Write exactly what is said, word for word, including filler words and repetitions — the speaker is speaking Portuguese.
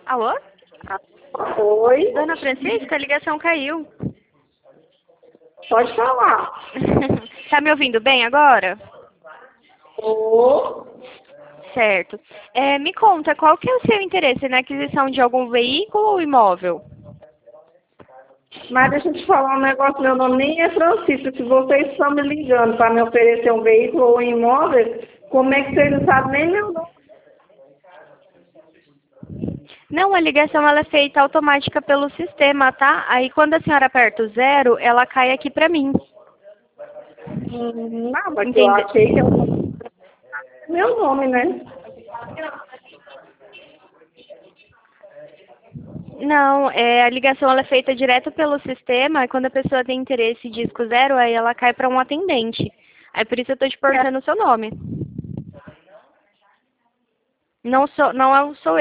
Alô? Oi, Dona Francisca, a ligação caiu. pode falar. Tá me ouvindo bem agora? Ô, Certo. É, me conta, qual que é o seu interesse na aquisição de algum veículo ou imóvel? mas deixa eu te falar um negócio, meu nome nem é Francisco. Se vocês estão me ligando para me oferecer um veículo ou um imóvel, como é que vocês não sabem nem meu nome? Não, a ligação ela é feita automática pelo sistema, tá? Aí quando a senhora aperta o zero, ela cai aqui pra mim. Hum, Não, mas eu Entende? achei que é o meu nome, né? Não, é, a ligação ela é feita direto pelo sistema, e quando a pessoa tem interesse e disco zero, aí ela cai para um atendente. Aí por isso eu tô te perguntando o seu nome. Não sou, não é o sou